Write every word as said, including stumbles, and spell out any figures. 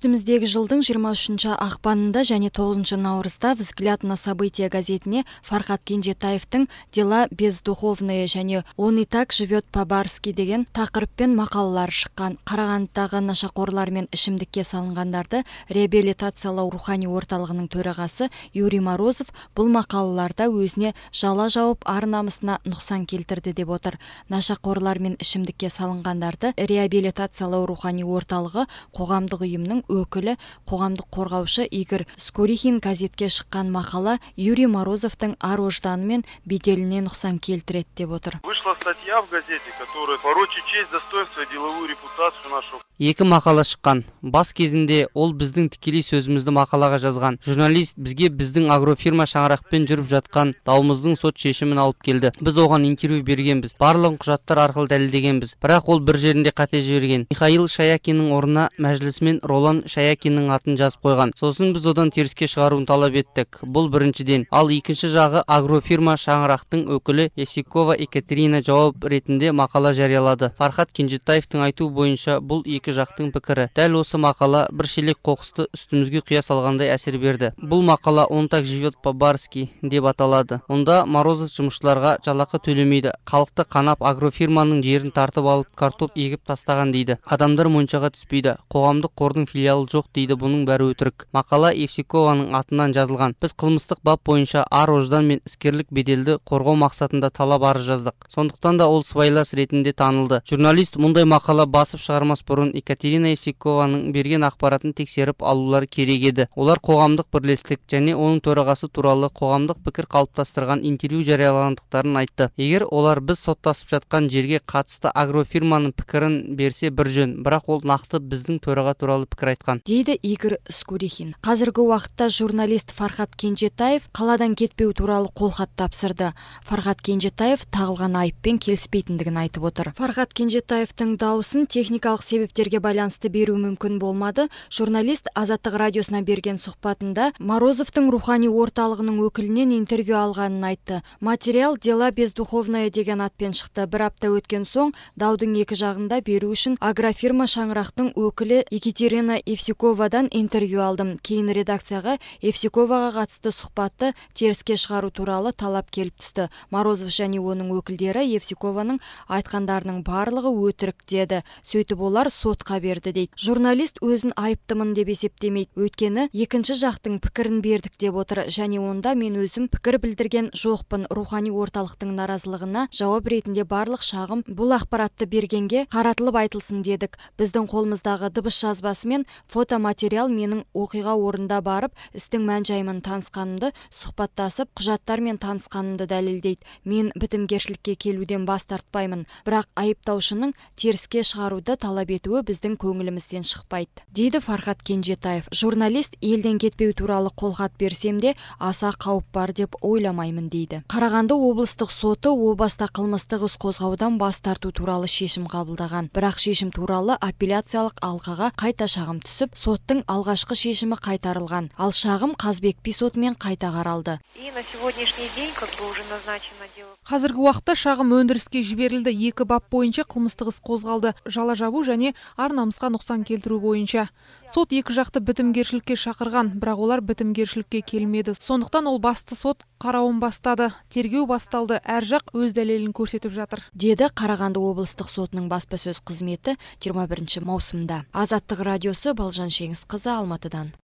Үстіміздегі жылдың жиырма үшінші ақпанында және тоғызыншы наурызда «Взгляд на события» газетіне Фархат Кенжетаевтың «Дела бездуховные» және «Он и так живет по-барски» деген тақырыппен мақалалар шыққан. Қарағандыдағы нашақорлар мен ішімдікке салынғандарды реабилитациялау рухани орталығының төрағасы Юрий Морозов бұл мақалаларда өзіне жала жауып ар-намысына нұқсан келтірді деп отыр. Нашақорлар мен ішімдікке салынғандарды реабилитациялау рухани орталығы қоғамдық ұйымның өкілі, қоғамдық қорғаушы Игорь Скорихин газетке шыққан мақала Юрий Морозовтың ар-ожданы мен беделіне нұқсан келтіреді деп отыр. Вышла статья в газете, которая порочит честь, достоинство и деловую репутацию нашего. Екі мақала шыққан. Бас кезінде ол біздің тікелей сөзімізді мақалаға жазған. Журналист бізге біздің агрофирма шаңырақпен жүріп жатқан дауымыздың сот шешімін алып келді. Біз оған интервью бергенбіз. Барлық құжаттар арқылы дәлелдегенбіз. Бірақ ол бір жерінде қате жіберген. Михаил Шаякиннің орнына мәжілісмен Ролан Шаякиннің атын жазып қойған. Сосын біз одан теріске шығаруын талап еттік. Бұл біріншіден. Ал екінші жағы агрофирма шаңырақтың өкілі Есикова Екатерина жауап ретінде мақала жариялады. Фархат Кенжетаевтың айтуы бойынша бұл екі жақтың пікірі. Дәл осы мақала бір шелек қоқысты үстімізге құя салғандай әсер берді. Бұл мақала «Он так живет по-барски» деп аталады. Онда Морозов жұмысшыларға жалақы төлемейді. Халықты қанап агрофирманың жерін тартып алып картоп егіп тастаған дейді. Адамдар моншаға түспейді. Қоғамдық қордың филиалы жоқ дейді. Бұның бәрі өтірік. Мақала Евсикованың атынан жазылған. Біз қылмыстық бап бойынша ар-ождан мен іскерлік беделді қорғау мақсатында талап арыз жаздық. Сондықтан да ол сыбайлас ретінде танылды. Журналист мұндай мақала басып шығармас бұрын Екатерина Евсикованың берген ақпаратын тексеріп алулары керек еді. Олар қоғамдық бірлестік және оның төрағасы туралы қоғамдық пікір қалыптастырған интервью жариялағандықтарын айтты. Егер олар біз соттасып жатқан жерге қатысты агрофирманың пікірін берсе бір жөн, бірақ ол нақты біздің төраға туралы пікір айтқан, дейді Игорь Скурихин. Қазіргі уақытта журналист Фархат Кенжетаев қаладан кетпеу туралы қолхат тапсырды. Фархат Кенжетаев тағылған айыппен келіспейтіндігін айтып отыр. Фархат Кенжетаевтың дауысын техникалық себептерге байланысты беру мүмкін болмады. Журналист Азаттық радиосына берген сұхбатында Морозовтың рухани орталығының өкілінен интервью алғанын айтты. Материал «Дела бездуховные» деген атпен шықты. Бір апта өткен соң даудың екі жағында беру үшін агрофирма шаңырақтың өкілі Екатерина Евсиковадан интервью алдым. Кейін редакцияға Евсиковаға қатысты сұхбатты теріске шығару туралы талап келіп түсті. Морозов және оның өкілдері Евсикованың айтқандарының барлығы өтірік деді. Сөйтіп олар сотқа берді дейді. Журналист өзін айыптымын деп есептемейді. Өйткені екінші жақтың пікірін бердік деп отыр және онда мен өзім пікір білдірген жоқпын. Рухани орталықтың наразылығына жауап ретінде барлық шағым бұл ақпаратты бергенге қаратылып айтылсын дедік. Біздің қолымыздағы дыбыс жазбасы мен фотоматериал менің оқиға орнында барып істің мән-жайымен танысқанымды, сұхбаттасып, құжаттармен танысқанымды дәлелдейді. Мен бітімгершілікке келуден бас тартпаймын, бірақ айыптаушының теріске шығаруды талап етуі біздің көңілімізден шықпайды, дейді Фархат Кенжетаев. Журналист елден кетпеу туралы қолхат берсем де аса қауіп бар деп ойламаймын дейді. Қарағанды облыстық соты о баста қылмыстық іс қозғаудан бас тарту туралы шешім қабылдаған. Бірақ шешім туралы апелляциялық алқаға қайта шағым түсіп, соттың алғашқы шешімі қайтарылған. Ал шағым Қазбек би сотымен қайта қаралды. Қазіргі уақытта шағым өндіріске жіберілді. Екі бап бойынша қылмыстық іс қозғалды. Жала жабу және ар-намысқа нұқсан келтіру бойынша. Сот екі жақты бітімгершілікке шақырған, бірақ олар бітімгершілікке келмеді. Сондықтан ол басты сот қарауын бастады. Тергеу басталды. Әр жақ өз дәлелін көрсетіп жатыр, деді Қарағанды облыстық сотының баспасөз қызметі жиырма бірінші маусымда. Азаттық радиосы Балжан Шеңісқызы, Алматыдан.